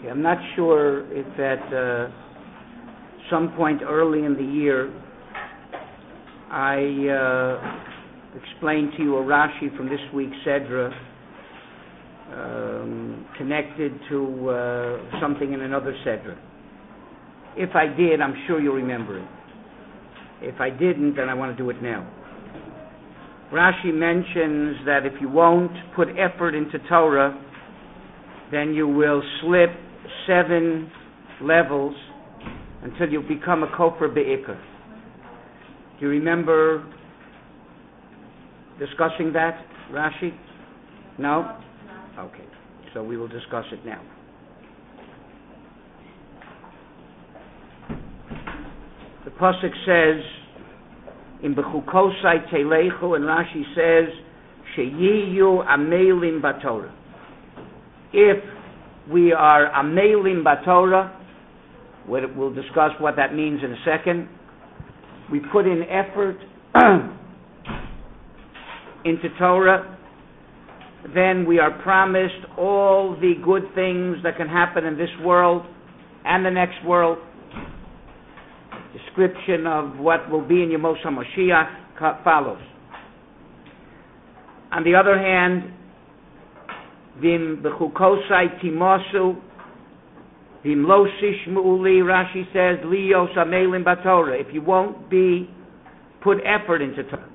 Okay, I'm not sure if at some point early in the year I explained to you a Rashi from this week's Sedra connected to something in another Sedra. If I did, I'm sure you'll remember it. If I didn't, then I want to do it now. Rashi mentions that if you won't put effort into Torah, then you will slip 7 levels until you become a Kofer Be'ikr. Do you remember discussing that, Rashi? No? Okay, so we will discuss it now. The Pasuk says, in Bechukosai Telechu, and Rashi says, Sheyiyu Amelim Batorah. If we are Amelim Batorah, we'll discuss what that means in a second, we put in effort into Torah, then we are promised all the good things that can happen in this world and the next world. Description of what will be in Yemos HaMashiach follows. On the other hand, Vim b'chukosai timosu, Vim lo sishmu'uli, Rashi says, Liyos amelim batorah. If you won't put effort into Torah,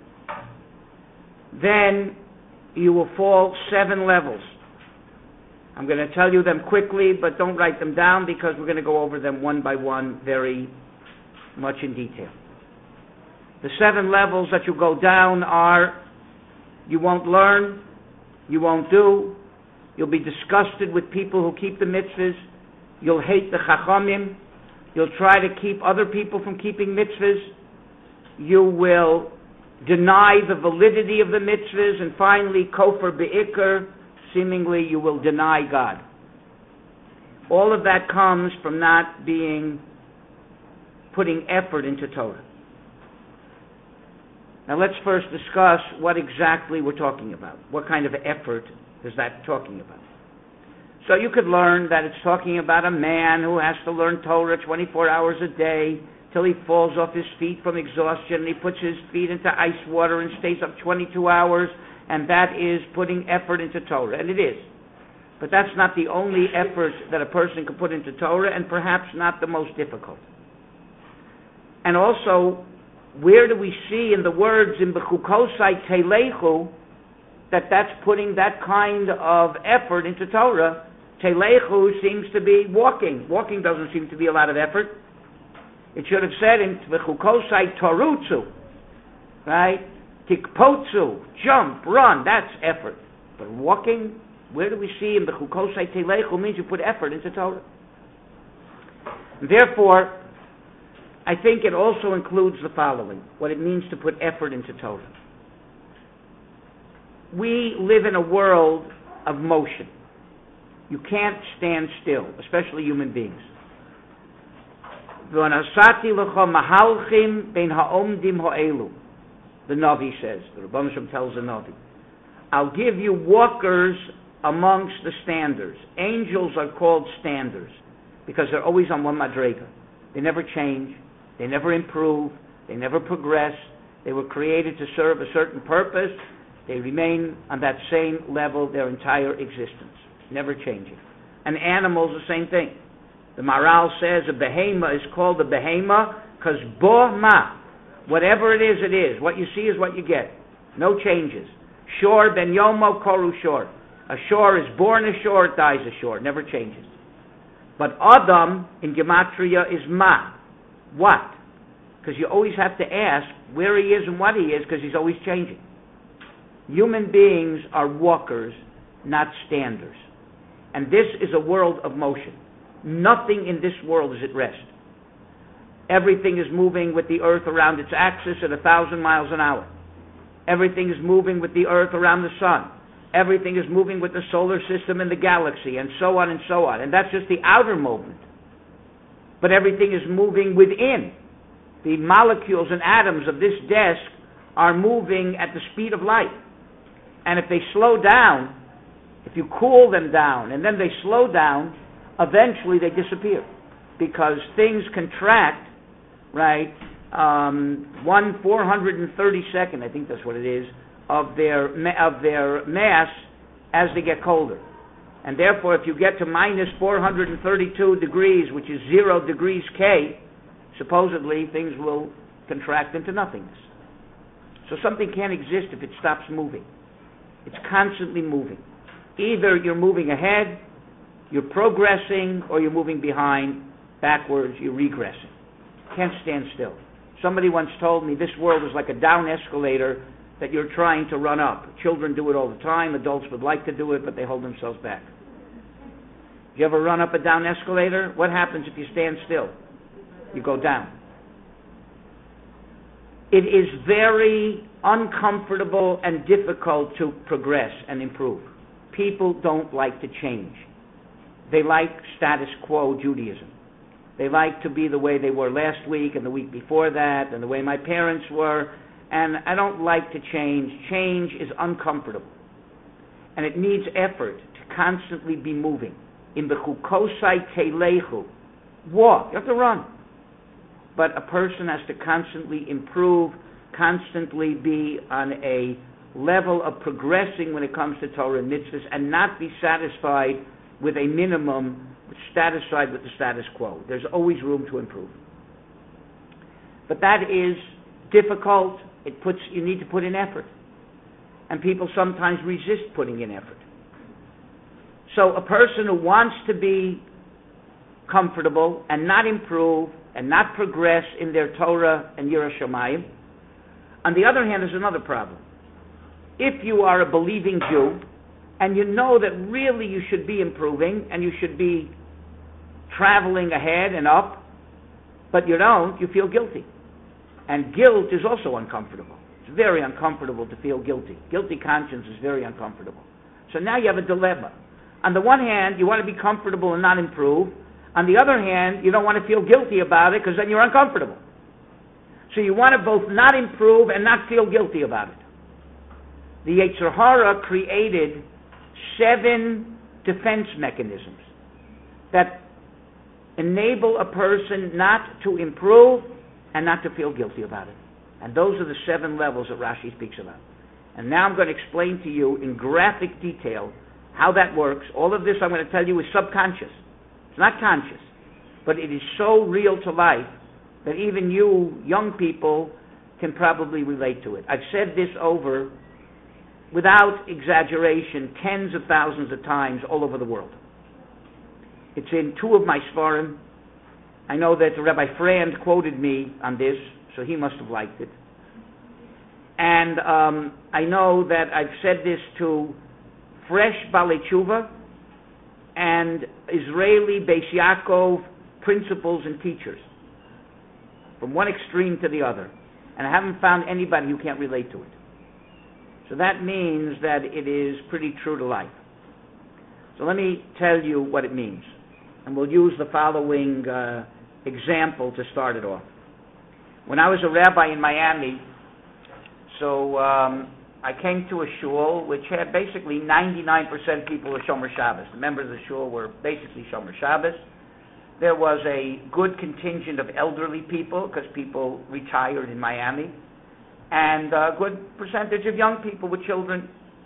then you will fall 7 levels. I'm going to tell you them quickly, but don't write them down because we're going to go over them one by one very much in detail. The 7 levels that you go down are: you won't learn, you won't do, you'll be disgusted with people who keep the mitzvahs, you'll hate the chachamim, you'll try to keep other people from keeping mitzvahs, you will deny the validity of the mitzvahs, and finally, kofer be'ikr, seemingly you will deny God. All of that comes from not putting effort into Torah. Now let's first discuss what exactly we're talking about. What kind of effort is that talking about? So you could learn that it's talking about a man who has to learn Torah 24 hours a day till he falls off his feet from exhaustion, and he puts his feet into ice water and stays up 22 hours, and that is putting effort into Torah, and it is. But that's not the only effort that a person can put into Torah, and perhaps not the most difficult. And also, where do we see in the words in Bechukosai Telechu that's putting that kind of effort into Torah? Telechu seems to be walking. Walking doesn't seem to be a lot of effort. It should have said in Bechukosai Torutsu, right? Tikpotsu, jump, run, that's effort. But walking, where do we see in Bechukosai Telechu means you put effort into Torah? Therefore, I think it also includes the following, what it means to put effort into Torah. We live in a world of motion. You can't stand still, especially human beings. The Navi says, the Rebbeinu Shem tells the Navi, I'll give you walkers amongst the standers. Angels are called standers because they're always on one madrega. They never change. They never improve. They never progress. They were created to serve a certain purpose. They remain on that same level their entire existence, never changing. And animals, the same thing. The Maral says a behema is called a behema because bo ma, whatever it is, it is. What you see is what you get. No changes. Shor ben yomo koru shor. A shor is born a shor, it dies a shor. Never changes. But Adam in Gematria is ma. What? Because you always have to ask where he is and what he is, because he's always changing. Human beings are walkers, not standers. And this is a world of motion. Nothing in this world is at rest. Everything is moving with the earth around its axis at 1,000 miles an hour. Everything is moving with the earth around the sun. Everything is moving with the solar system and the galaxy, and so on and so on. And that's just the outer movement. But everything is moving within. The molecules and atoms of this desk are moving at the speed of light. And if they slow down, if you cool them down and then they slow down, eventually they disappear because things contract, right? 1/432nd, I think that's what it is, of their mass as they get colder. And therefore, if you get to minus 432 degrees, which is 0 degrees K, supposedly things will contract into nothingness. So something can't exist if it stops moving. It's constantly moving. Either you're moving ahead, you're progressing, or you're moving behind, backwards, you're regressing. Can't stand still. Somebody once told me this world is like a down escalator that you're trying to run up. Children do it all the time. Adults would like to do it, but they hold themselves back. You ever run up a down escalator? What happens if you stand still? You go down. It is very uncomfortable and difficult to progress and improve. People don't like to change. They like status quo Judaism. They like to be the way they were last week and the week before that and the way my parents were. And I don't like to change. Change is uncomfortable. And it needs effort to constantly be moving. In the chukosai telechu, walk. You have to run. But a person has to constantly improve, constantly be on a level of progressing when it comes to Torah and mitzvahs, and not be satisfied with a minimum, satisfied with the status quo. There's always room to improve. But that is difficult. You need to put in effort. And people sometimes resist putting in effort. So a person who wants to be comfortable and not improve and not progress in their Torah and Yiras Shamayim. On the other hand, there's another problem. If you are a believing Jew and you know that really you should be improving and you should be traveling ahead and up, but you don't, you feel guilty. And guilt is also uncomfortable. It's very uncomfortable to feel guilty. Guilty conscience is very uncomfortable. So now you have a dilemma. On the one hand, you want to be comfortable and not improve. On the other hand, you don't want to feel guilty about it because then you're uncomfortable. So you want to both not improve and not feel guilty about it. The Yetzer Hara created 7 defense mechanisms that enable a person not to improve and not to feel guilty about it. And those are the 7 levels that Rashi speaks about. And now I'm going to explain to you in graphic detail how that works. All of this I'm going to tell you is subconscious. It's not conscious. But it is so real to life that even you young people can probably relate to it. I've said this over, without exaggeration, tens of thousands of times all over the world. It's in 2 of my Sfarim. I know that Rabbi Frand quoted me on this, so he must have liked it. And I know that I've said this to fresh Balei Tshuva and Israeli Beis Yaakov principals and teachers, from one extreme to the other. And I haven't found anybody who can't relate to it. So that means that it is pretty true to life. So let me tell you what it means. And we'll use the following example to start it off. When I was a rabbi in Miami, so I came to a shul which had basically 99% people were Shomer Shabbos. The members of the shul were basically Shomer Shabbos. There was a good contingent of elderly people because people retired in Miami, and a good percentage of young people with children.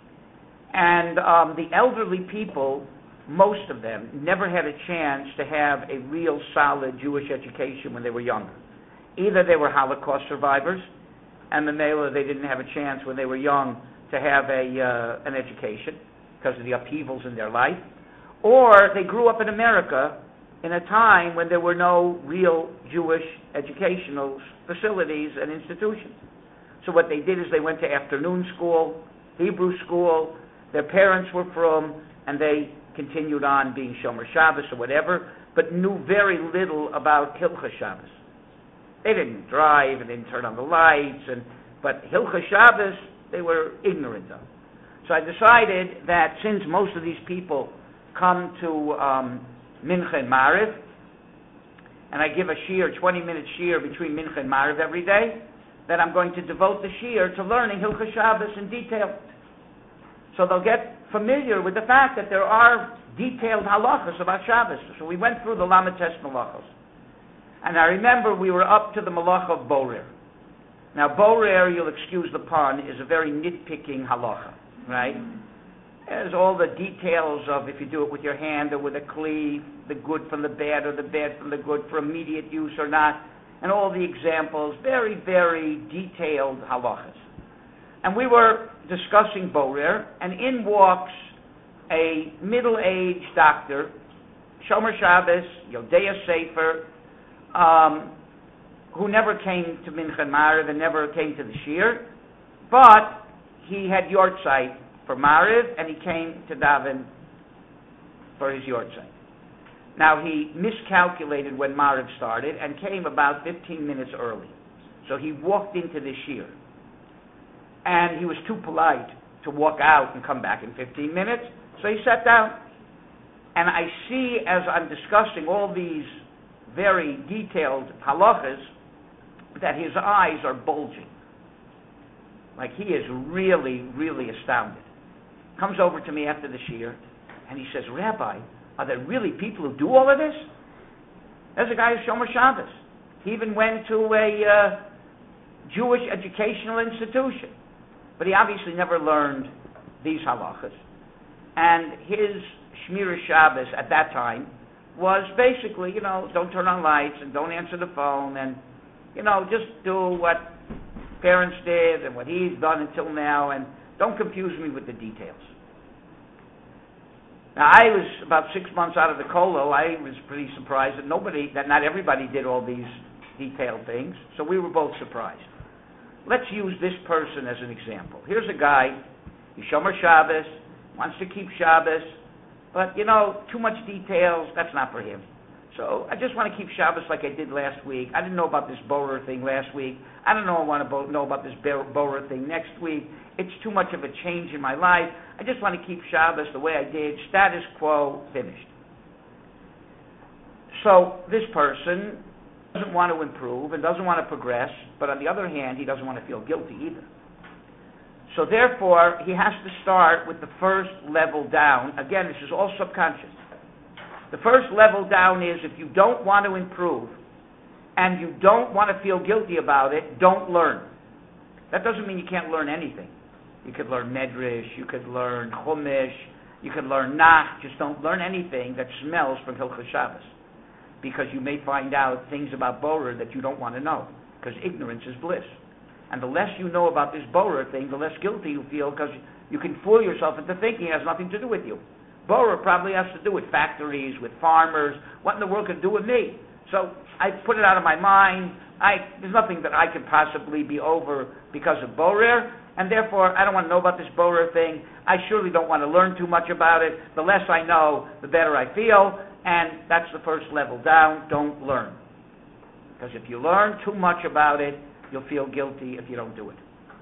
And the elderly people, most of them, never had a chance to have a real solid Jewish education when they were younger. Either they were Holocaust survivors, and then they didn't have a chance when they were young to have an education because of the upheavals in their life, or they grew up in America in a time when there were no real Jewish educational facilities and institutions. So what they did is they went to afternoon school, Hebrew school, their parents were from, and they continued on being Shomer Shabbos or whatever, but knew very little about Hilchos Shabbos. They didn't drive and didn't turn on the lights, but Hilchos Shabbos they were ignorant of. So I decided that since most of these people come to Mincha and Mariv, and I give a shiur, 20-minute shiur between Mincha and Mariv every day, that I'm going to devote the shiur to learning Hilchos Shabbos in detail. So they'll get familiar with the fact that there are detailed halachas about Shabbos. So we went through the Lamed Tes malachos. And I remember we were up to the malach of Borer. Now, Borer, you'll excuse the pun, is a very nitpicking halacha, right? There's all the details of if you do it with your hand or with a kli, the good from the bad or the bad from the good for immediate use or not, and all the examples, very, very detailed halachas. And we were discussing Borer, and in walks a middle-aged doctor, Shomer Shabbos, Yodea Sefer, who never came to Mincha Mariv and never came to the Shir, but he had yortzeit for Mariv, and he came to daven for his yortzeit. Now, he miscalculated when Mariv started and came about 15 minutes early. So he walked into the Shir. And he was too polite to walk out and come back in 15 minutes, so he sat down. And I see, as I'm discussing all these very detailed halachas, that his eyes are bulging. Like he is really, really astounded. Comes over to me after the Shir, and he says, Rabbi, are there really people who do all of this? There's a guy who's Shomer Shabbos. He even went to a Jewish educational institution. But he obviously never learned these halachas. And his Shmira Shabbos at that time was basically, don't turn on lights and don't answer the phone and, just do what parents did and what he's done until now and don't confuse me with the details. Now, I was about 6 months out of the kollel. I was pretty surprised that not everybody did all these detailed things. So we were both surprised. Let's use this person as an example. Here's a guy, he's Shomer Shabbos, wants to keep Shabbos, but, too much details, that's not for him. So I just want to keep Shabbos like I did last week. I didn't know about this Borer thing last week. I don't know I want to know about this Borer thing next week. It's too much of a change in my life. I just want to keep Shabbos the way I did, status quo, finished. So this person doesn't want to improve and doesn't want to progress, but on the other hand, he doesn't want to feel guilty either. So therefore, he has to start with the first level down. Again, this is all subconscious. The first level down is if you don't want to improve and you don't want to feel guilty about it, don't learn. That doesn't mean you can't learn anything. You could learn Medrash, you could learn Chumash, you could learn Nach, just don't learn anything that smells from Hilchos Shabbos. Because you may find out things about Borer that you don't want to know, because ignorance is bliss. And the less you know about this Borer thing, the less guilty you feel, because you can fool yourself into thinking it has nothing to do with you. Borer probably has to do with factories, with farmers. What in the world could it do with me? So I put it out of my mind. There's nothing that I could possibly be over because of Borer, and therefore I don't want to know about this Borer thing. I surely don't want to learn too much about it. The less I know, the better I feel, and that's the first level down. Don't learn. Because if you learn too much about it, you'll feel guilty if you don't do it.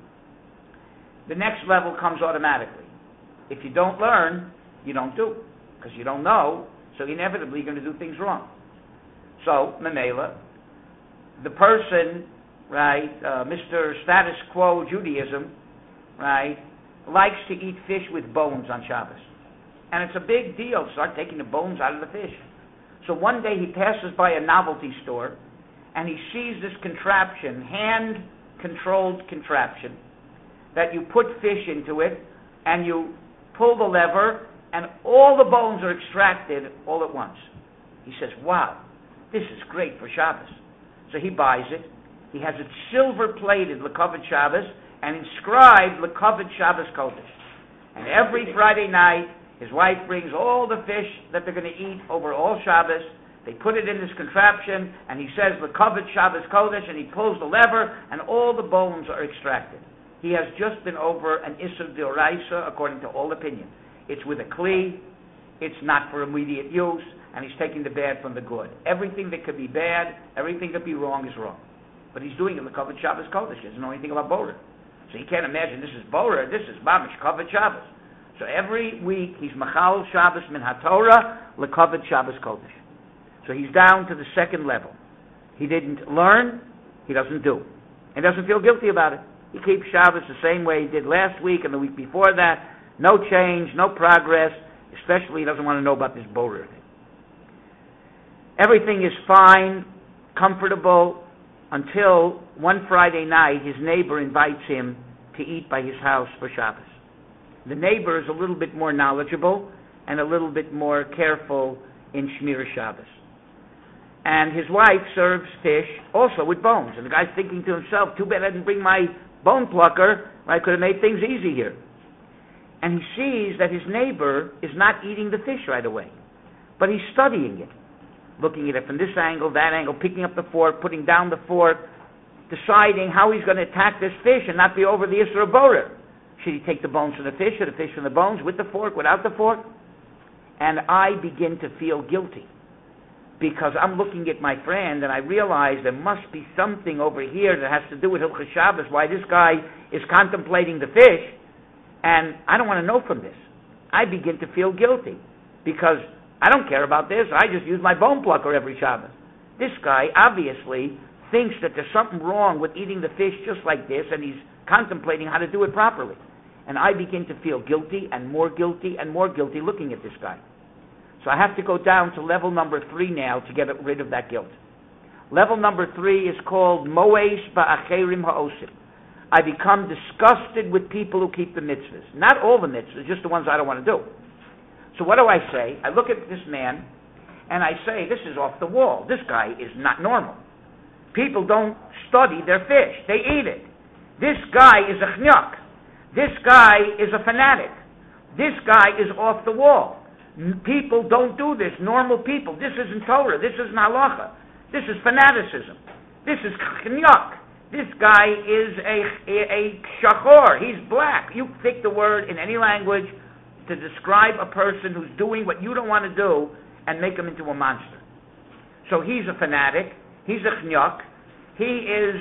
The next level comes automatically. If you don't learn, you don't do, because you don't know, so inevitably you're going to do things wrong. So, Memela, the person, right, Mr. Status Quo Judaism, right, likes to eat fish with bones on Shabbos. And it's a big deal. Start taking the bones out of the fish. So one day he passes by a novelty store, and he sees this contraption, hand-controlled contraption, that you put fish into it, and you pull the lever, and all the bones are extracted all at once. He says, wow, this is great for Shabbos. So he buys it. He has it silver-plated, Lekavod Shabbos, and inscribed Lekavod Shabbos Kodesh. And every Friday night, his wife brings all the fish that they're going to eat over all Shabbos. They put it in this contraption, and he says Lekavod Shabbos Kodesh, and he pulls the lever, and all the bones are extracted. He has just been over an Issur D'Oraisa, according to all opinion. It's with a kli, it's not for immediate use, and he's taking the bad from the good. Everything that could be bad, everything that could be wrong is wrong. But he's doing it Lekavod Shabbos Kodesh. He doesn't know anything about Borer. So you can't imagine this is Borer, this is Mamish Kavod Shabbos. So every week he's Machal Shabbos Min HaTorah Lekavod Shabbos Kodesh. So he's down to the second level. He didn't learn, he doesn't do. And doesn't feel guilty about it. He keeps Shabbos the same way he did last week and the week before that. No change, no progress, especially he doesn't want to know about this borer thing. Everything is fine, comfortable, until one Friday night his neighbor invites him to eat by his house for Shabbos. The neighbor is a little bit more knowledgeable and a little bit more careful in Shmir Shabbos. And his wife serves fish also with bones. And the guy's thinking to himself, too bad I didn't bring my bone plucker. I could have made things easy here. And he sees that his neighbor is not eating the fish right away, but he's studying it, looking at it from this angle, that angle, picking up the fork, putting down the fork, deciding how he's going to attack this fish and not be over the Isra Borer. Should he take the bones from the fish or the fish from the bones, with the fork, without the fork? And I begin to feel guilty because I'm looking at my friend and I realize there must be something over here that has to do with Hilchos Shabbos, why this guy is contemplating the fish, and I don't want to know from this. I begin to feel guilty because I don't care about this. I just use my bone plucker every Shabbos. This guy obviously thinks that there's something wrong with eating the fish just like this, and he's contemplating how to do it properly. And I begin to feel guilty and more guilty and more guilty looking at this guy. So I have to go down to level number 3 now to get rid of that guilt. Level number 3 is called Moesh Ba'acherim Ha'osim. I become disgusted with people who keep the mitzvahs. Not all the mitzvahs, just the ones I don't want to do. So what do I say? I look at this man and I say, this is off the wall. This guy is not normal. People don't study their fish. They eat it. This guy is a chnyuk. This guy is a fanatic. This guy is off the wall. People don't do this. Normal people. This isn't Torah. This isn't halacha. This is fanaticism. This is chnyuk. This guy is a shachor. He's black. You pick the word in any language to describe a person who's doing what you don't want to do and make him into a monster. So he's a fanatic. He's a chnyuk. He is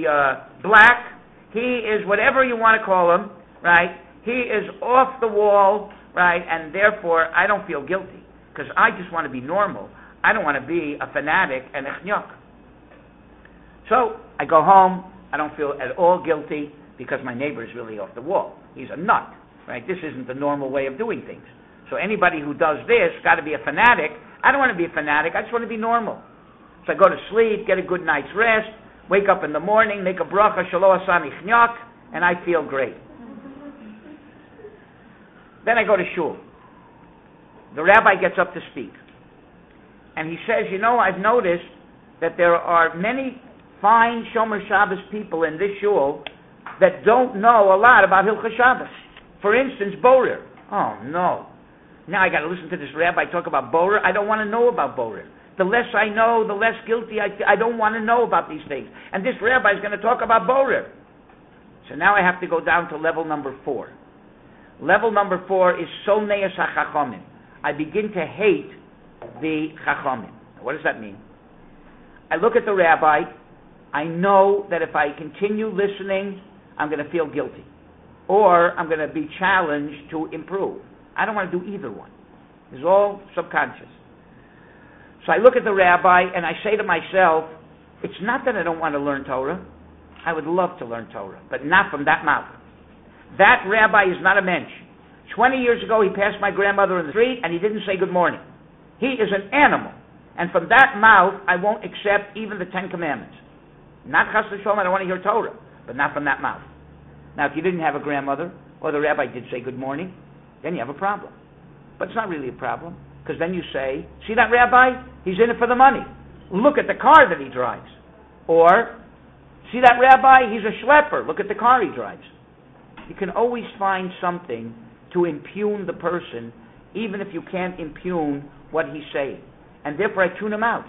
a black. He is whatever you want to call him, right? He is off the wall, right? And therefore, I don't feel guilty because I just want to be normal. I don't want to be a fanatic and a chnyuk. So I go home. I don't feel at all guilty because my neighbor is really off the wall. He's a nut, right? This isn't the normal way of doing things. So anybody who does this got to be a fanatic. I don't want to be a fanatic. I just want to be normal. So I go to sleep, get a good night's rest, wake up in the morning, make a bracha, shelo asani chnyuk, and I feel great. Then I go to shul. The rabbi gets up to speak. And he says, I've noticed that there are many fine Shomer Shabbos people in this shul that don't know a lot about Hilchos Shabbos. For instance, Borer. Oh, no. Now I got to listen to this rabbi talk about Borer. I don't want to know about Borer. The less I know, the less guilty I don't want to know about these things. And this rabbi is going to talk about Borer. So now I have to go down to level number 4. Level number 4 is Soneas HaChachamim. I begin to hate the Chachamim. What does that mean? I look at the rabbi. I know that if I continue listening, I'm going to feel guilty. Or I'm going to be challenged to improve. I don't want to do either one. It's all subconscious. So I look at the rabbi and I say to myself, it's not that I don't want to learn Torah. I would love to learn Torah, but not from that mouth. That rabbi is not a mensch. 20 years ago, he passed my grandmother in the street and he didn't say good morning. He is an animal. And from that mouth, I won't accept even the 10 Commandments. Not chas v'sholom, I don't want to hear Torah, but not from that mouth. Now, if you didn't have a grandmother, or the rabbi did say good morning, then you have a problem. But it's not really a problem, because then you say, see that rabbi? He's in it for the money. Look at the car that he drives. Or, see that rabbi? He's a schlepper. Look at the car he drives. You can always find something to impugn the person, even if you can't impugn what he's saying. And therefore I tune him out.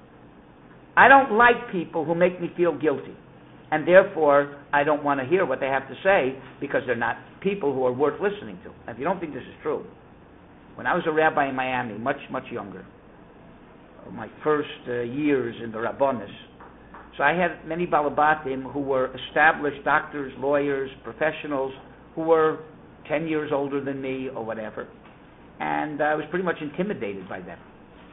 I don't like people who make me feel guilty. And therefore I don't want to hear what they have to say because they're not people who are worth listening to. Now, if you don't think this is true, when I was a rabbi in Miami, much, much younger, my first years in the Rabbonis, so I had many Balabatim who were established doctors, lawyers, professionals who were 10 years older than me or whatever. And I was pretty much intimidated by them.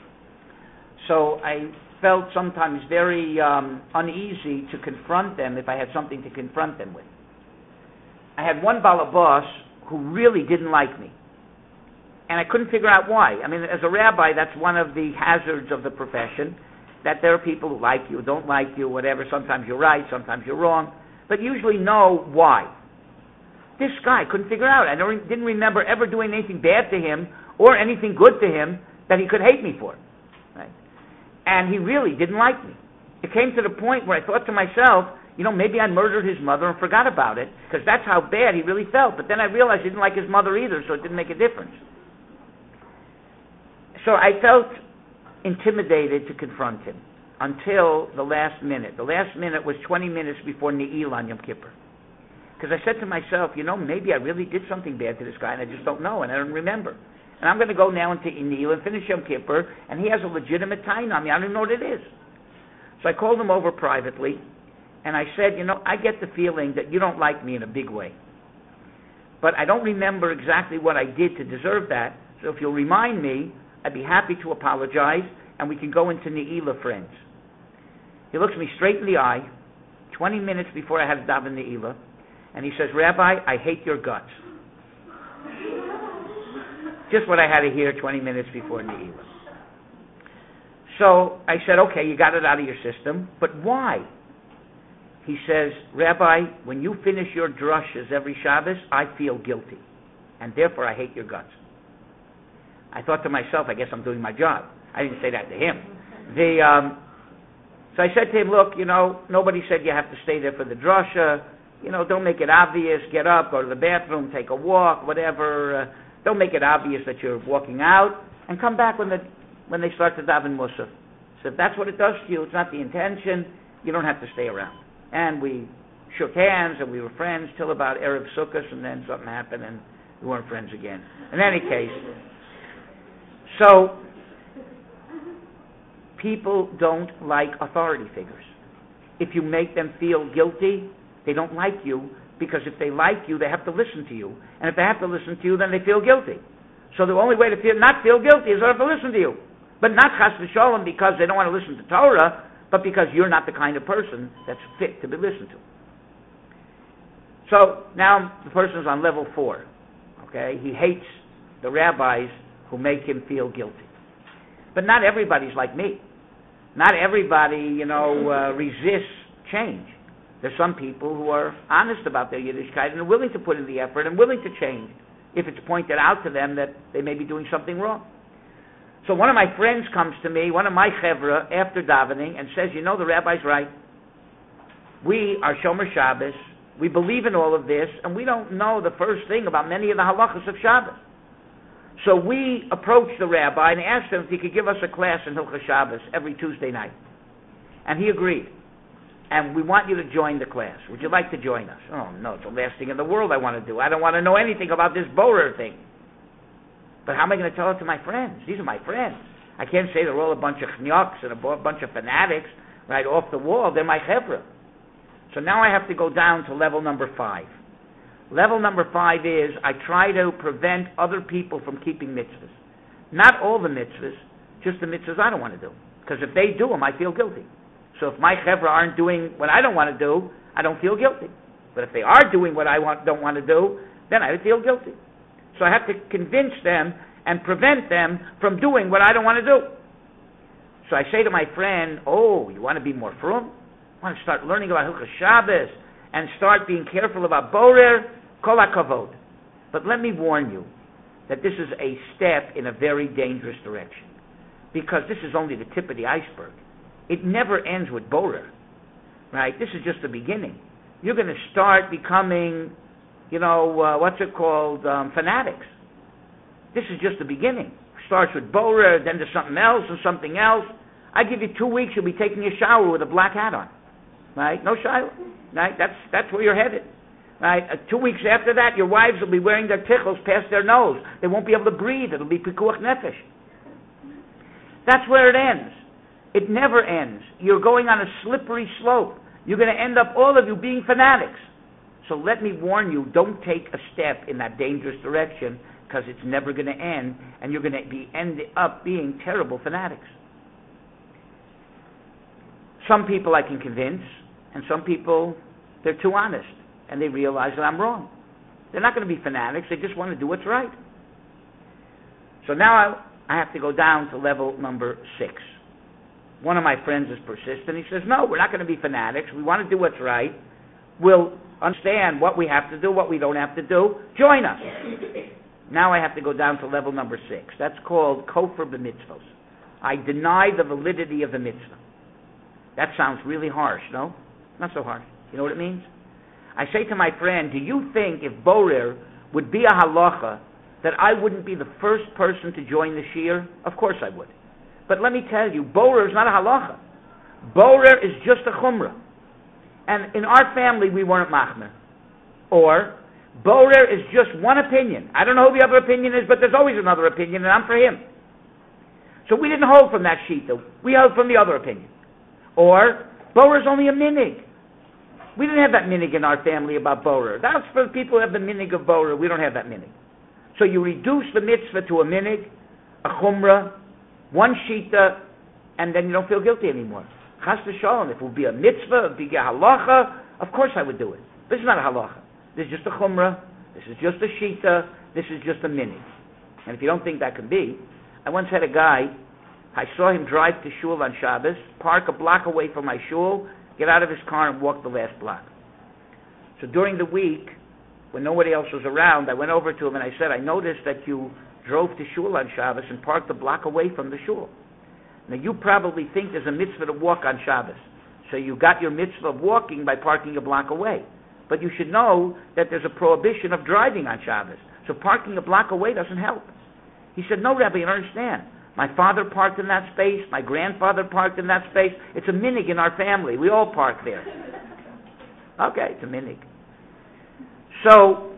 So I felt sometimes very uneasy to confront them if I had something to confront them with. I had one Balabas who really didn't like me. And I couldn't figure out why. I mean, as a rabbi, that's one of the hazards of the profession, that there are people who like you, don't like you, whatever. Sometimes you're right, sometimes you're wrong, but usually know why. This guy couldn't figure out. I didn't remember ever doing anything bad to him or anything good to him that he could hate me for. Right? And he really didn't like me. It came to the point where I thought to myself, maybe I murdered his mother and forgot about it, because that's how bad he really felt. But then I realized he didn't like his mother either, so it didn't make a difference. So I felt intimidated to confront him until the last minute. The last minute was 20 minutes before Ne'ilah on Yom Kippur. Because I said to myself, maybe I really did something bad to this guy and I just don't know and I don't remember. And I'm going to go now into Ne'ilah and finish Yom Kippur, and he has a legitimate time on me. I don't even know what it is. So I called him over privately, and I said, I get the feeling that you don't like me in a big way. But I don't remember exactly what I did to deserve that. So if you'll remind me, I'd be happy to apologize, and we can go into Ne'ilah friends. He looks me straight in the eye, 20 minutes before I had to daven Ne'ilah, and he says, Rabbi, I hate your guts. Just what I had to hear 20 minutes before Ne'ilah. So I said, okay, you got it out of your system, but why? He says, Rabbi, when you finish your drushes every Shabbos, I feel guilty, and therefore I hate your guts. I thought to myself, I guess I'm doing my job. I didn't say that to him. So I said to him, look, nobody said you have to stay there for the drasha. Don't make it obvious. Get up, go to the bathroom, take a walk, whatever. Don't make it obvious that you're walking out, and come back when they start to daven Musaf. So if that's what it does to you, it's not the intention, you don't have to stay around. And we shook hands, and we were friends till about Erev Sukkot, and then something happened, and we weren't friends again. In any case, so people don't like authority figures. If you make them feel guilty, they don't like you, because if they like you, they have to listen to you. And if they have to listen to you, then they feel guilty. So the only way to not feel guilty is they have to listen to you. But not chas v'sholom because they don't want to listen to Torah, but because you're not the kind of person that's fit to be listened to. So now the person's on level 4. Okay? He hates the rabbis who make him feel guilty. But not everybody's like me. Not everybody, resists change. There's some people who are honest about their Yiddishkeit and are willing to put in the effort and willing to change if it's pointed out to them that they may be doing something wrong. So one of my friends comes to me, one of my chevra, after davening, and says, the rabbi's right. We are Shomer Shabbos. We believe in all of this, and we don't know the first thing about many of the halachas of Shabbos. So we approached the rabbi and asked him if he could give us a class in Hilchos Shabbos every Tuesday night. And he agreed. And we want you to join the class. Would you like to join us? Oh, no, it's the last thing in the world I want to do. I don't want to know anything about this borer thing. But how am I going to tell it to my friends? These are my friends. I can't say they're all a bunch of chnyaks and a bunch of fanatics, right, off the wall. They're my chevra. So now I have to go down to level number 5. Level number 5 is I try to prevent other people from keeping mitzvahs. Not all the mitzvahs, just the mitzvahs I don't want to do. Because if they do them, I feel guilty. So if my chevra aren't doing what I don't want to do, I don't feel guilty. But if they are doing what I don't want to do, then I feel guilty. So I have to convince them and prevent them from doing what I don't want to do. So I say to my friend, you want to be more frum? Want to start learning about Hilchos Shabbos and start being careful about borer? Kol hakavod. But let me warn you that this is a step in a very dangerous direction. Because this is only the tip of the iceberg. It never ends with borer. Right? This is just the beginning. You're going to start becoming, fanatics. This is just the beginning. Starts with borer, then there's something else and something else. I give you 2 weeks, you'll be taking a shower with a black hat on. Right? No shiloh. Right? That's where you're headed. Right? 2 weeks after that, your wives will be wearing their tichels past their nose. They won't be able to breathe. It'll be pikuach nefesh. That's where it ends. It never ends. You're going on a slippery slope. You're going to end up, all of you, being fanatics. So let me warn you, don't take a step in that dangerous direction, because it's never going to end, and you're going to end up being terrible fanatics. Some people I can convince, and some people, they're too honest, and they realize that I'm wrong. They're not going to be fanatics. They just want to do what's right. So now I have to go down to level number 6. One of my friends is persistent. He says, no, we're not going to be fanatics. We want to do what's right. We'll understand what we have to do, what we don't have to do. Join us. Now I have to go down to level number 6. That's called kofar b'mitzvos. I deny the validity of the mitzvah. That sounds really harsh, no? Not so harsh. You know what it means? I say to my friend, do you think if borer would be a halacha that I wouldn't be the first person to join the shiur? Of course I would. But let me tell you, borer is not a halacha. Borer is just a chumrah. And in our family, we weren't machmer. Or, borer is just one opinion. I don't know who the other opinion is, but there's always another opinion, and I'm for him. So we didn't hold from that shita. We held from the other opinion. Or, borer is only a minig. We didn't have that minig in our family about borer. That's for the people who have the minig of borer. We don't have that minig. So you reduce the mitzvah to a minig, a chumrah, one shita, and then you don't feel guilty anymore. Chas v'shalom, if it would be a mitzvah, it would be a halacha, of course I would do it. This is not a halacha. This is just a chumrah, this is just a shita, this is just a minig. And if you don't think that can be, I once had a guy, I saw him drive to shul on Shabbos, park a block away from my shul, get out of his car and walk the last block. So during the week, when nobody else was around, I went over to him and I said, I noticed that you drove to shul on Shabbos and parked a block away from the shul. Now you probably think there's a mitzvah to walk on Shabbos. So you got your mitzvah of walking by parking a block away. But you should know that there's a prohibition of driving on Shabbos. So parking a block away doesn't help. He said, no, Rabbi, you don't understand. My father parked in that space. My grandfather parked in that space. It's a minig in our family. We all park there. Okay, it's a minig. So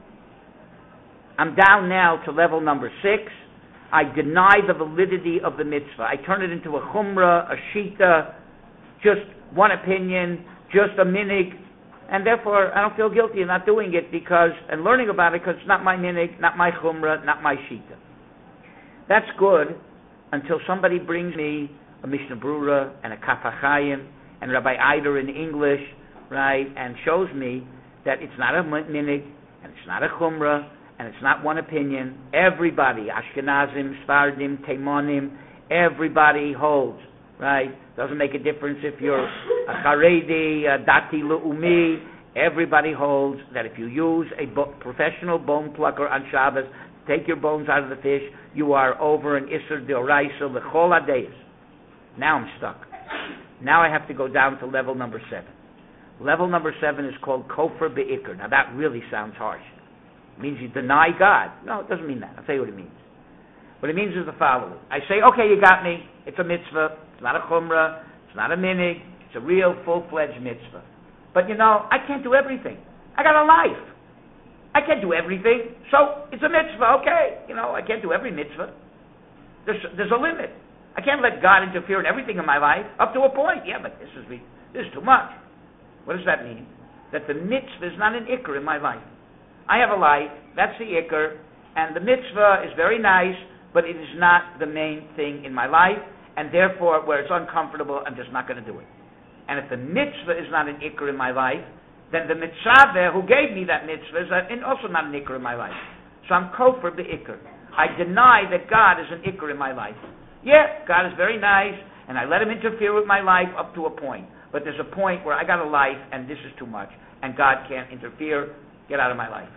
I'm down now to level number 6. I deny the validity of the mitzvah. I turn it into a chumrah, a shita, just one opinion, just a minig, and therefore I don't feel guilty in not doing it and learning about it because it's not my minig, not my chumrah, not my shita. That's good until somebody brings me a Mishnah Brura and a Kaf HaChaim and Rabbi Eider in English, right, and shows me that it's not a minig and it's not a chumrah, and it's not one opinion. Everybody, Ashkenazim, Sfardim, Teimonim, everybody holds, right? Doesn't make a difference if you're a Haredi, a Dati Le'umi. Everybody holds that if you use a professional bone plucker on Shabbos, take your bones out of the fish, you are over an Isser D'Oraisa L'chol HaDeis. Now I'm stuck. Now I have to go down to level number 7. Level number 7 is called Kofar Be'ikr. Now that really sounds harsh. It means you deny God. No, it doesn't mean that. I'll tell you what it means. What it means is the following. I say, okay, you got me. It's a mitzvah. It's not a chumrah. It's not a minig. It's a real full-fledged mitzvah. But, I can't do everything. I got a life. I can't do everything. So it's a mitzvah, okay. I can't do every mitzvah. There's a limit. I can't let God interfere in everything in my life up to a point. Yeah, but this is too much. What does that mean? That the mitzvah is not an ikr in my life. I have a life, that's the ikr, and the mitzvah is very nice, but it is not the main thing in my life, and therefore, where it's uncomfortable, I'm just not going to do it. And if the mitzvah is not an ikr in my life, then the mitzvah who gave me that mitzvah is also not an ikr in my life. So I'm kofar be'ikr. I deny that God is an ikr in my life. Yeah, God is very nice, and I let him interfere with my life up to a point. But there's a point where I got a life, and this is too much, and God can't interfere. Get out of my life.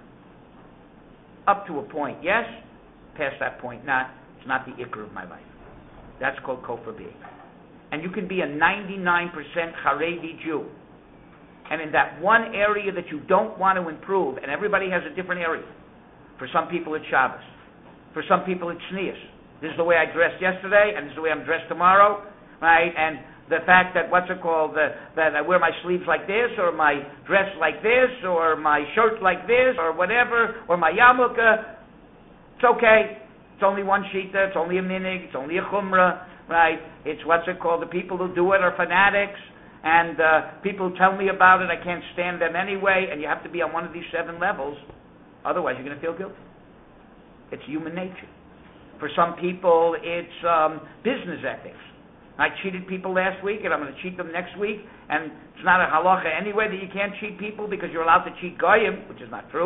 Up to a point, yes. Past that point, not. It's not the ikr of my life. That's called kofar be'ikr. And you can be a 99% Haredi Jew. And in that one area that you don't want to improve, and everybody has a different area. For some people it's Shabbos. For some people it's Tznius. This is the way I dressed yesterday, and this is the way I'm dressed tomorrow, right? And the fact that, that I wear my sleeves like this, or my dress like this, or my shirt like this, or whatever, or my yarmulke, it's okay. It's only one shita, it's only a minig, it's only a chumrah, right? It's the people who do it are fanatics, and people tell me about it, I can't stand them anyway, and you have to be on one of these 7 levels, otherwise you're going to feel guilty. It's human nature. For some people, it's business ethics. I cheated people last week, and I'm going to cheat them next week. And it's not a halacha anyway that you can't cheat people because you're allowed to cheat goyim, which is not true,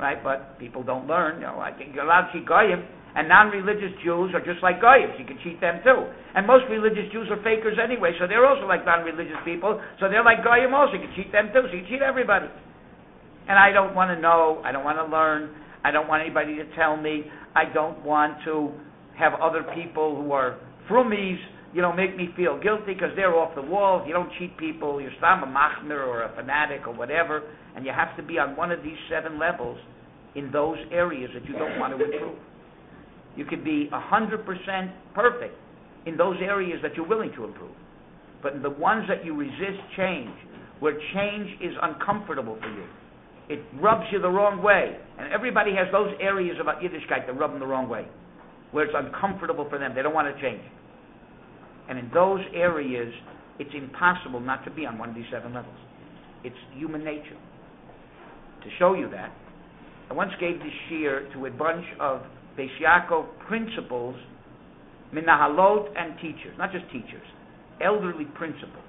right? But people don't learn. Like you're allowed to cheat goyim, and non-religious Jews are just like goyim. You can cheat them too. And most religious Jews are fakers anyway, so they're also like non-religious people. So they're like goyim also. You can cheat them too. So you can cheat everybody. And I don't want to know. I don't want to learn. I don't want anybody to tell me. I don't want to have other people who are frumies, make me feel guilty because they're off the wall. If you don't cheat people, you're still a machmir or a fanatic or whatever, and you have to be on one of these 7 levels in those areas that you don't want to improve. You could be 100% perfect in those areas that you're willing to improve. But in the ones that you resist change, where change is uncomfortable for you, it rubs you the wrong way. And everybody has those areas about Yiddishkeit that rub them the wrong way, where it's uncomfortable for them. They don't want to change. And in those areas, it's impossible not to be on one of these 7 levels. It's human nature. To show you that, I once gave this shiur to a bunch of Beis Yaakov principals, minahalot, and teachers. Not just teachers, elderly principals.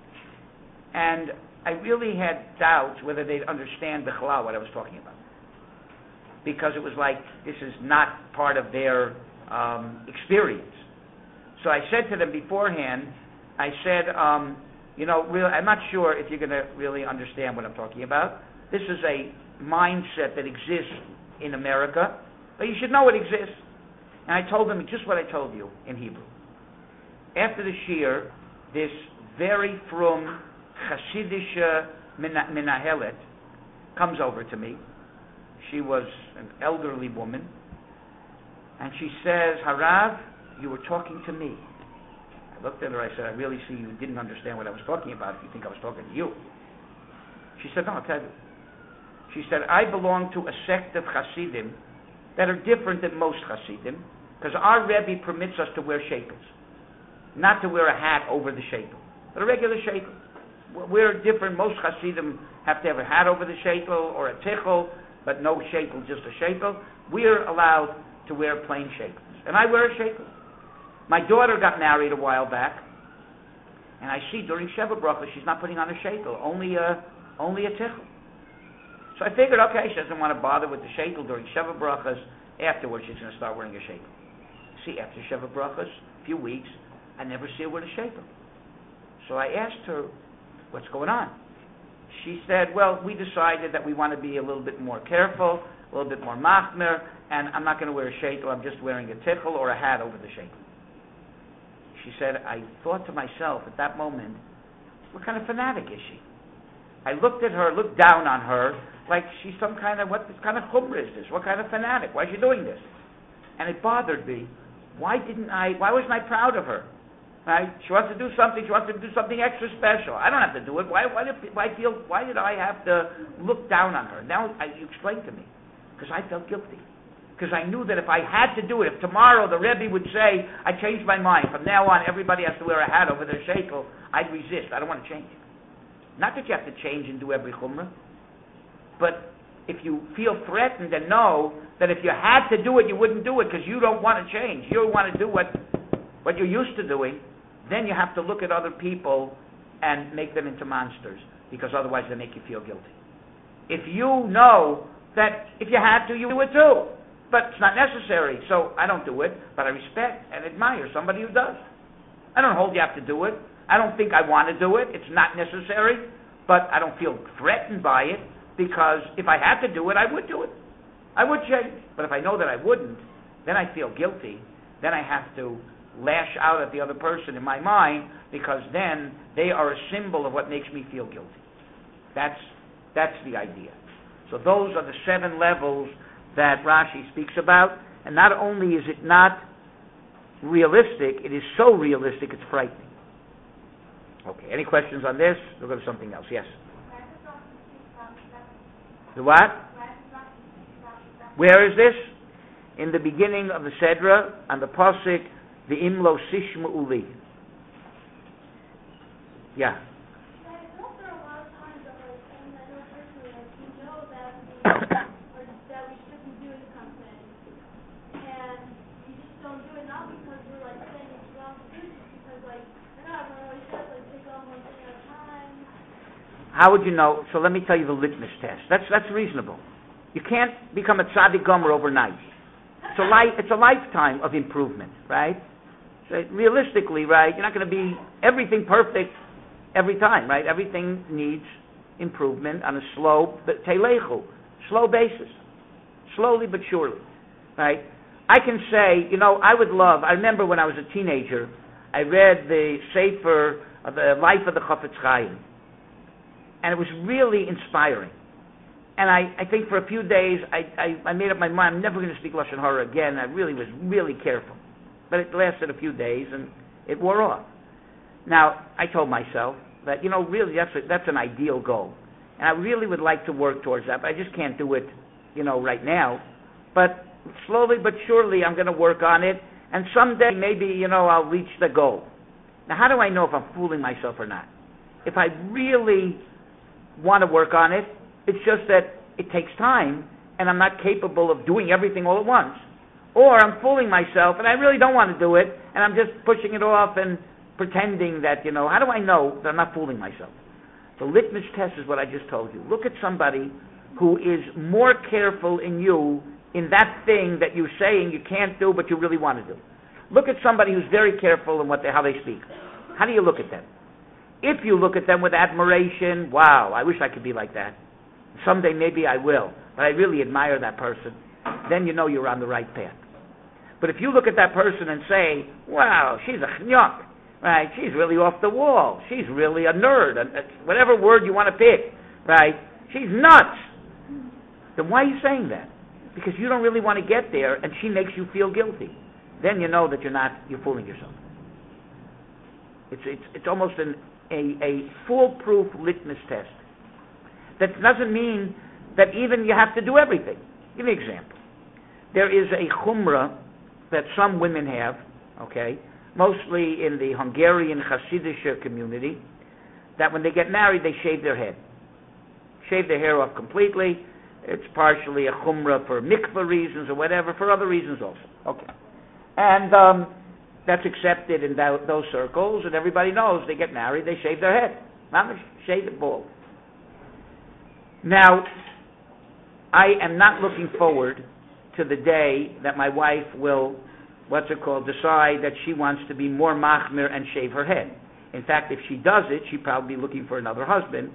And I really had doubts whether they'd understand Bichlal, what I was talking about. Because it was like, this is not part of their experience. So I said to them beforehand, I said, really, I'm not sure if you're going to really understand what I'm talking about. This is a mindset that exists in America, but you should know it exists. And I told them just what I told you in Hebrew. After the shiur, this very frum Hasidic menahelet comes over to me. She was an elderly woman, and she says, Harav, you were talking to me. I looked at her, I said, I really see you didn't understand what I was talking about if you think I was talking to you. She said, no, I'll tell you. She said, I belong to a sect of Hasidim that are different than most Hasidim, because our Rebbe permits us to wear shekels, not to wear a hat over the shekel, but a regular shekel. We're different. Most Hasidim have to have a hat over the shekel or a tichel, but no shekel, just a shekel. We're allowed to wear plain shekels. And I wear a shekel. My daughter got married a while back, and I see during Sheva Bracha she's not putting on a shekel, only a tichel. So I figured, okay, she doesn't want to bother with the shekel during Sheva Brachas. Afterwards, she's going to start wearing a shekel. See, after Sheva Brachas, a few weeks, I never see her with a shekel. So I asked her, what's going on? She said, well, we decided that we want to be a little bit more careful, a little bit more machmer, and I'm not going to wear a shekel, I'm just wearing a tichel or a hat over the shekel. She said, I thought to myself at that moment, what kind of fanatic is she? I looked at her, looked down on her, like she's some kind of, what kind of chumrah is this? What kind of fanatic? Why is she doing this? And it bothered me. Why wasn't I proud of her? Right? She wants to do something, she wants to do something extra special. I don't have to do it. Why did I have to look down on her? Now you explained to me. Because I felt guilty. Because I knew that if I had to do it, if tomorrow the Rebbe would say, I changed my mind, from now on everybody has to wear a hat over their shekel, I'd resist. I don't want to change. Not that you have to change and do every chumrah, but if you feel threatened and know that if you had to do it, you wouldn't do it because you don't want to change. You want to do what you're used to doing, then you have to look at other people and make them into monsters, because otherwise they make you feel guilty. If you know that if you had to, you would too, but it's not necessary, so I don't do it, but I respect and admire somebody who does. I don't hold you have to do it. I don't think I want to do it. It's not necessary, but I don't feel threatened by it, because if I had to do it, I would do it. I would change. But if I know that I wouldn't, then I feel guilty. Then I have to lash out at the other person in my mind, because then they are a symbol of what makes me feel guilty. That's the idea. So those are the 7 levels that Rashi speaks about. And not only is it not realistic, it is so realistic it's frightening. Okay, any questions on this? We'll go to something else. Yes? The what? Where is this? In the beginning of the Sedra, on the Pasuk, the Imlo Sishmu Uli. Yeah. How would you know? So let me tell you the litmus test. That's reasonable. You can't become a tzaddik gomer overnight. It's a lifetime of improvement, right? So realistically, right, you're not going to be everything perfect every time, right? Everything needs improvement on a slow basis, slowly but surely, right? I can say, I remember when I was a teenager, I read the Sefer of the Life of the Chafetz Chaim, and it was really inspiring. And I think for a few days, I made up my mind, I'm never going to speak Lashon Hara again. I really was really careful. But it lasted a few days, and it wore off. Now, I told myself that, really that's an ideal goal. And I really would like to work towards that, but I just can't do it, right now. But slowly but surely, I'm going to work on it, and someday maybe, I'll reach the goal. Now, how do I know if I'm fooling myself or not? If I really want to work on it, it's just that it takes time, and I'm not capable of doing everything all at once. Or I'm fooling myself, and I really don't want to do it, and I'm just pushing it off and pretending that, how do I know that I'm not fooling myself? The litmus test is what I just told you. Look at somebody who is more careful in you in that thing that you're saying you can't do, but you really want to do. Look at somebody who's very careful in how they speak. How do you look at them? If you look at them with admiration, wow, I wish I could be like that. Someday maybe I will, but I really admire that person. Then you're on the right path. But if you look at that person and say, wow, she's a chnyok, right? She's really off the wall. She's really a nerd, whatever word you want to pick, right? She's nuts. Then why are you saying that? Because you don't really want to get there, and she makes you feel guilty. Then you know that you're fooling yourself. It's almost a foolproof litmus test. That doesn't mean that even you have to do everything. Give me an example. There is a chumrah that some women have, okay, mostly in the Hungarian Hasidic community, that when they get married, they shave their head. Shave their hair off completely. It's partially a chumrah for mikvah reasons or whatever, for other reasons also. Okay. And that's accepted in those circles, and everybody knows they get married, they shave their head. Not shave it bald. Now, I am not looking forward to the day that my wife will, decide that she wants to be more machmir and shave her head. In fact, if she does it, she'd probably be looking for another husband.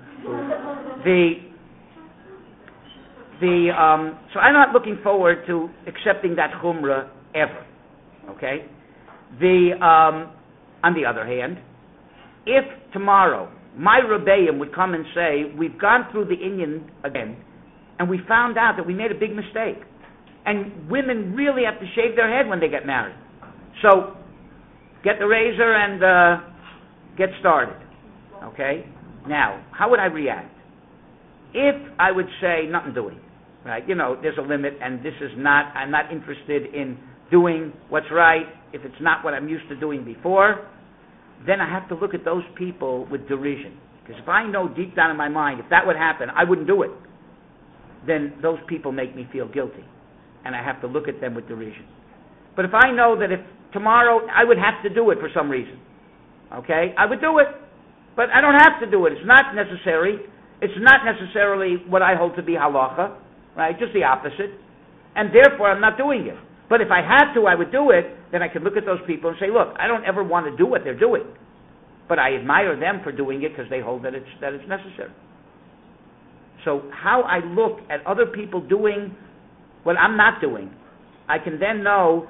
So I'm not looking forward to accepting that chumrah ever. Okay? On the other hand, if tomorrow my rebbeim would come and say, we've gone through the inyan again, and we found out that we made a big mistake, and women really have to shave their head when they get married. So, get the razor and get started. Okay? Now, how would I react? If I would say, nothing doing, right? There's a limit, and I'm not interested in doing what's right. If it's not what I'm used to doing before, then I have to look at those people with derision. Because if I know deep down in my mind, if that would happen, I wouldn't do it, then those people make me feel guilty. And I have to look at them with derision. But if I know that if tomorrow I would have to do it for some reason, okay, I would do it. But I don't have to do it. It's not necessary. It's not necessarily what I hold to be halacha, right? Just the opposite. And therefore, I'm not doing it. But if I had to, I would do it. Then I could look at those people and say, look, I don't ever want to do what they're doing. But I admire them for doing it because they hold that it's necessary. So how I look at other people doing what I'm not doing, I can then know,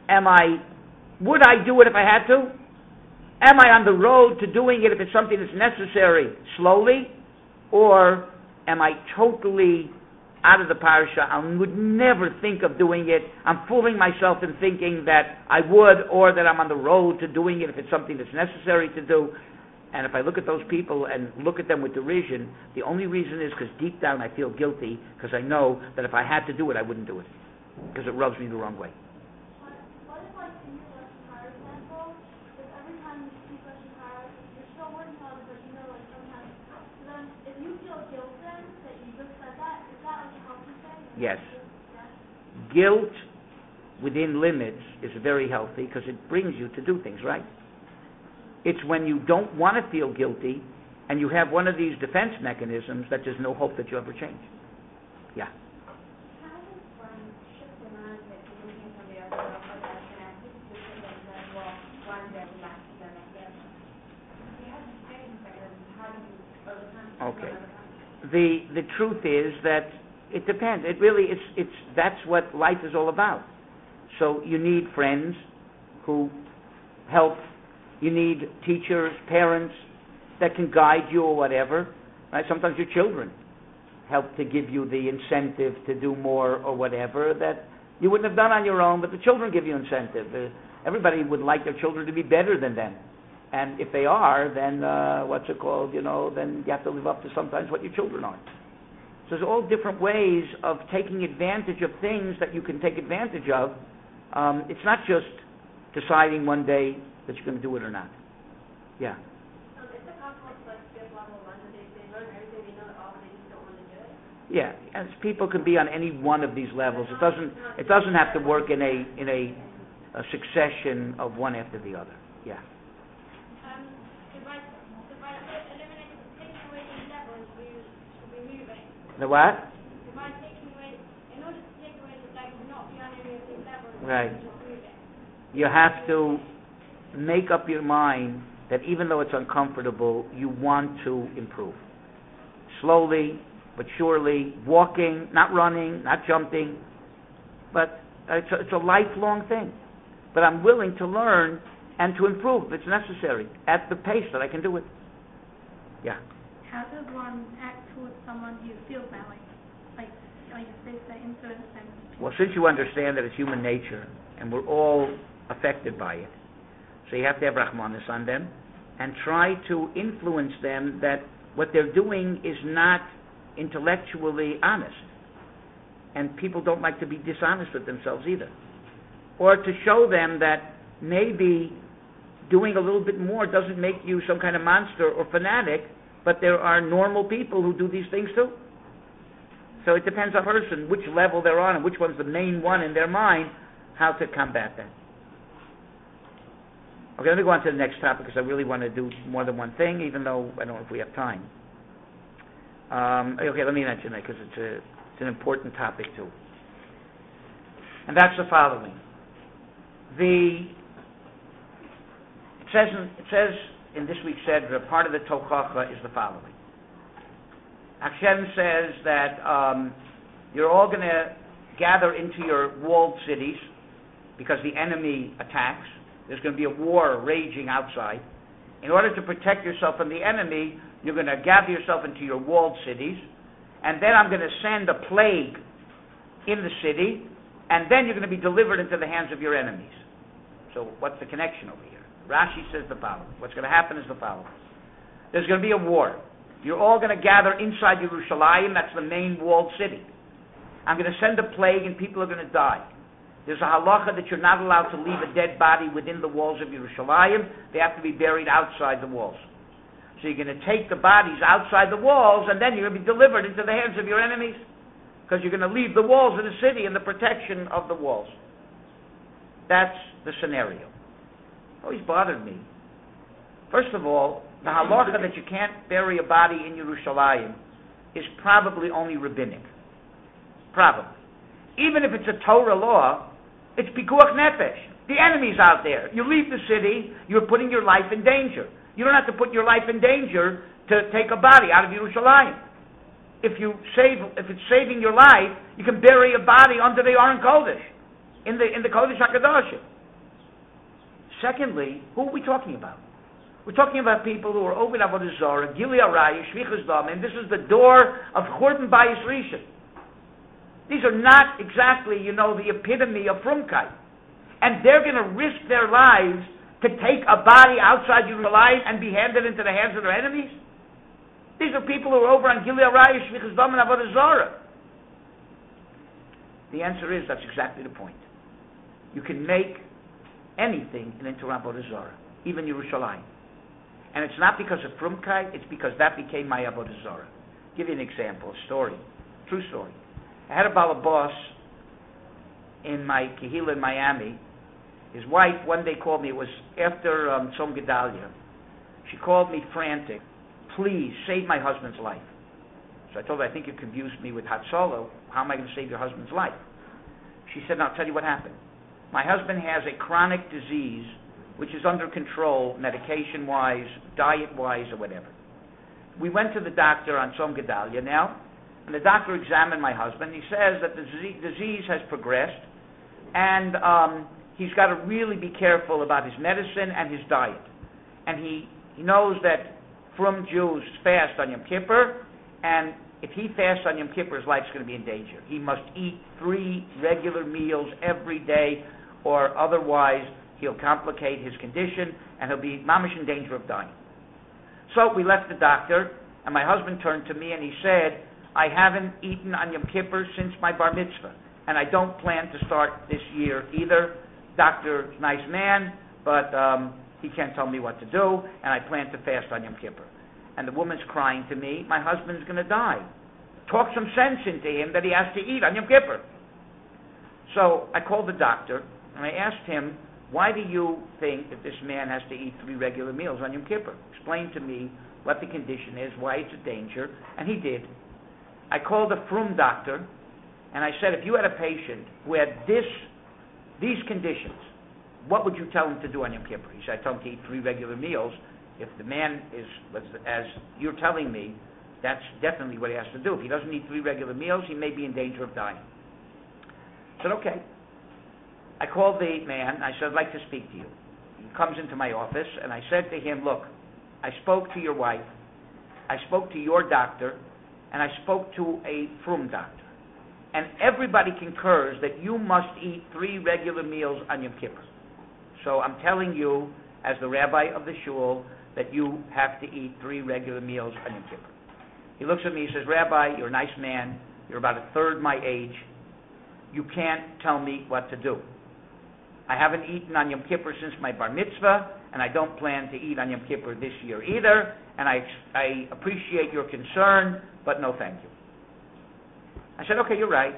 would I do it if I had to? Am I on the road to doing it if it's something that's necessary slowly? Or am I totally out of the parasha? I would never think of doing it. I'm fooling myself in thinking that I would, or that I'm on the road to doing it if it's something that's necessary to do. And if I look at those people and look at them with derision, the only reason is because deep down I feel guilty because I know that if I had to do it, I wouldn't do it because it rubs me the wrong way. What if, like, in your Lashon Hara example, if every time you speak Lashon Hara, you're still working on it, but like sometimes, then if you feel guilt then that you just said that, is that like a healthy thing? Yes. Guilt within limits is very healthy because it brings you to do things right. It's when you don't want to feel guilty and you have one of these defense mechanisms that there's no hope that you ever change. Yeah. Okay. The truth is that it depends. It really it's that's what life is all about. So you need friends who help. You need teachers, parents that can guide you or whatever. Right? Sometimes your children help to give you the incentive to do more or whatever that you wouldn't have done on your own, but the children give you incentive. Everybody would like their children to be better than them. And if they are, then then you have to live up to sometimes what your children are. So there's all different ways of taking advantage of things that you can take advantage of. It's not just deciding one day that you're going to do it or not. Yeah. Is it possible to skip level one, that they learn everything they know at all, but they just don't want to do it? Yeah, as people can be on any one of these levels. It doesn't have to work in a succession of one after the other. Yeah. If I eliminate, taking away these levels, we should be moving. The what? If I taking away, in order to take away the levels, not be on any of these levels, Right. we should move it. You have to make up your mind that even though it's uncomfortable, you want to improve. Slowly but surely, walking, not running, not jumping, but it's a lifelong thing. But I'm willing to learn and to improve if it's necessary at the pace that I can do it. Yeah. How does one act towards someone who feels that way? Like if they influence them? Well, since you understand that it's human nature and we're all affected by it, so you have to have rahmanis on them and try to influence them that what they're doing is not intellectually honest. And people don't like to be dishonest with themselves either. Or to show them that maybe doing a little bit more doesn't make you some kind of monster or fanatic, but there are normal people who do these things too. So it depends on the person, which level they're on and which one's the main one in their mind, how to combat that. Okay, let me go on to the next topic because I really want to do more than one thing, even though I don't know if we have time. Okay, let me mention that because it's an important topic too. And that's the following. It says in this week's Sedra, part of the Tochacha is the following. Hashem says that you're all going to gather into your walled cities because the enemy attacks. There's going to be a war raging outside. In order to protect yourself from the enemy, you're going to gather yourself into your walled cities, and then I'm going to send a plague in the city, and then you're going to be delivered into the hands of your enemies. So what's the connection over here? Rashi says the following. What's going to happen is the following. There's going to be a war. You're all going to gather inside Yerushalayim. That's the main walled city. I'm going to send a plague, and people are going to die. There's a halacha that you're not allowed to leave a dead body within the walls of Yerushalayim. They have to be buried outside the walls. So you're going to take the bodies outside the walls, and then you're going to be delivered into the hands of your enemies, because you're going to leave the walls of the city and the protection of the walls. That's the scenario. It always bothered me. First of all, the halacha that you can't bury a body in Yerushalayim is probably only rabbinic. Probably. Even if it's a Torah law, it's pikuach nefesh. The enemy's out there. You leave the city, you're putting your life in danger. You don't have to put your life in danger to take a body out of Yerushalayim. If it's saving your life, you can bury a body under the Aron Kodesh, in the Kodesh HaKadosh. Secondly, who are we talking about? We're talking about people who are over Avodah Zarah, Gili Arayah, Shvichas Dam, and this is the door of Churban Bayis Rishon. These are not exactly, the epitome of Frumkeit. And they're going to risk their lives to take a body outside Yerushalayim and be handed into the hands of their enemies? These are people who are over on Gili Arayah, Shvichas Dam, and Avodah Zarah. The answer is, that's exactly the point. You can make anything into Avodah Zarah, even Yerushalayim. And it's not because of Frumkeit, it's because that became my Avodah Zarah. I'll give you an example, a story, true story. I had a balabos in my Kehillah in Miami. His wife one day called me. It was after Tzom Gedalia. She called me frantic. Please, save my husband's life. So I told her, I think you confused me with Hatzalah. How am I going to save your husband's life? She said, I'll tell you what happened. My husband has a chronic disease which is under control, medication-wise, diet-wise, or whatever. we went to the doctor on Tzom Gedalia now, and the doctor examined my husband. He says that the disease has progressed, and he's got to really be careful about his medicine and his diet. And he knows that Frum Jews fast on Yom Kippur, and if he fasts on Yom Kippur, his life's going to be in danger. He must eat 3 regular meals every day, or otherwise he'll complicate his condition, and he'll be mamish in danger of dying. So we left the doctor, and my husband turned to me and he said, I haven't eaten on Yom Kippur since my bar mitzvah, and I don't plan to start this year either. Doctor's a nice man, but he can't tell me what to do, and I plan to fast on Yom Kippur. And the woman's crying to me, my husband's going to die. Talk some sense into him that he has to eat on Yom Kippur. So I called the doctor, and I asked him, why do you think that this man has to eat 3 regular meals on Yom Kippur? Explain to me what the condition is, why it's a danger, and he did. I called a Frum doctor, and I said, if you had a patient who had these conditions, what would you tell him to do on Yom Kippur? He said, I tell him to eat 3 regular meals. If the man is, as you're telling me, that's definitely what he has to do. If he doesn't eat 3 regular meals, he may be in danger of dying. I said, okay. I called the man. I said, I'd like to speak to you. He comes into my office, and I said to him, look, I spoke to your wife, I spoke to your doctor, and I spoke to a Frum doctor. And everybody concurs that you must eat 3 regular meals on Yom Kippur. So I'm telling you, as the rabbi of the shul, that you have to eat 3 regular meals on Yom Kippur. He looks at me, he says, Rabbi, you're a nice man, you're about a third my age, you can't tell me what to do. I haven't eaten on Yom Kippur since my bar mitzvah, and I don't plan to eat on Yom Kippur this year either, and I appreciate your concern, but no thank you. I said, okay, you're right,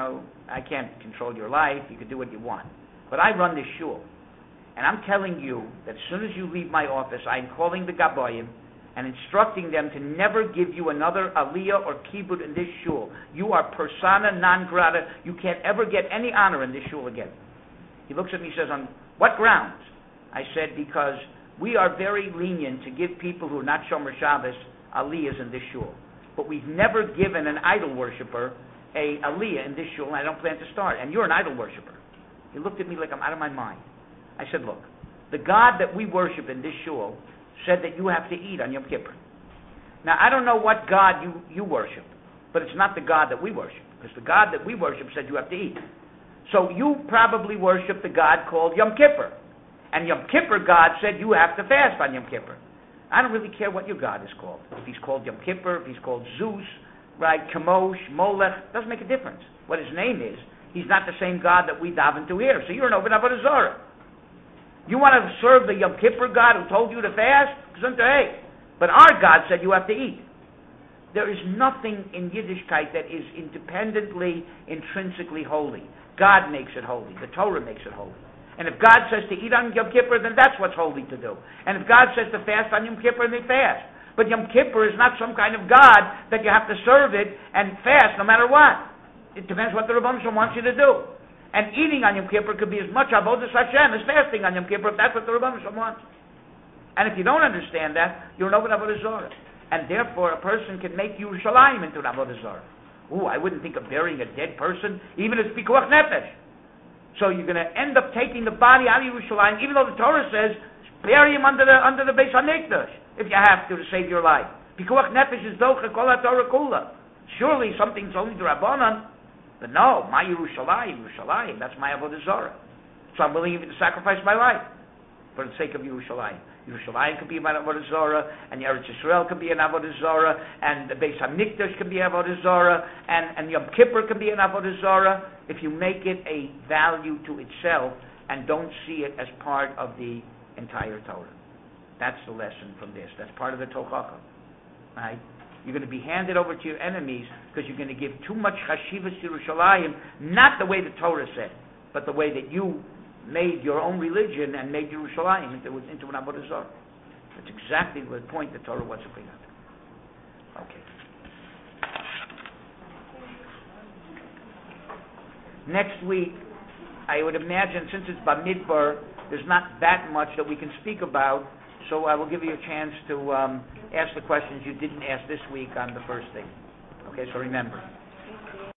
I can't control your life, you can do what you want. But I run this shul. And I'm telling you that as soon as you leave my office, I'm calling the Gaboyim and instructing them to never give you another aliyah or kibbut in this shul. You are persona non grata. You can't ever get any honor in this shul again. He looks at me and says, on what grounds? I said, because we are very lenient to give people who are not Shomer Shabbos aliyahs in this shul. But we've never given an idol worshiper a aliyah in this shul, and I don't plan to start. And you're an idol worshiper. He looked at me like I'm out of my mind. I said, look, the God that we worship in this shul said that you have to eat on Yom Kippur. Now, I don't know what God you worship, but it's not the God that we worship, because the God that we worship said you have to eat. So you probably worship the God called Yom Kippur, and Yom Kippur God said you have to fast on Yom Kippur. I don't really care what your God is called. If he's called Yom Kippur, if he's called Zeus, right, Kamosh, Molech, doesn't make a difference. What his name is, he's not the same God that we daven to here. So you're an Oved Avodah Zarah. You want to serve the Yom Kippur God who told you to fast? But our God said you have to eat. There is nothing in Yiddishkeit that is independently, intrinsically holy. God makes it holy. The Torah makes it holy. And if God says to eat on Yom Kippur, then that's what's holy to do. And if God says to fast on Yom Kippur, then they fast. But Yom Kippur is not some kind of God that you have to serve it and fast no matter what. It depends what the Rebbeinu Shalom wants you to do. And eating on Yom Kippur could be as much avodas Hashem as fasting on Yom Kippur, if that's what the Rebbeinu Shalom wants. And if you don't understand that, you're an Oved Avodah Zarah. And therefore, a person can make Yerushalayim into an Avodah Zarah. I wouldn't think of burying a dead person, even as Pikuach Nefesh. So you're going to end up taking the body out of Yerushalayim, even though the Torah says, bury him under the Beis HaMikdash, if you have to save your life. Pikuach Nefesh is docha kol ha-Torah kula. Surely something's only the Rabbanan. But no, my Yerushalayim, that's my Avodah Zarah. So I'm willing even to sacrifice my life for the sake of Yerushalayim. Yerushalayim could be an Avodah Zarah, and Eretz Yisrael could be an Avodah Zarah, and the Beis HaMikdash could be an Avodah Zarah, and Yom Kippur could be an Avodah Zarah, if you make it a value to itself and don't see it as part of the entire Torah. That's the lesson from this. That's part of the Tochacha. Right? You're going to be handed over to your enemies because you're going to give too much chashivas to Yerushalayim, not the way the Torah said, but the way that you made your own religion and made Yerushalayim into an Avodah Zarah. That's exactly the point the Torah wants to bring out. Okay. Next week, I would imagine, since it's Bamidbar, there's not that much that we can speak about, So I will give you a chance to ask the questions you didn't ask this week on the first thing. Okay, so remember.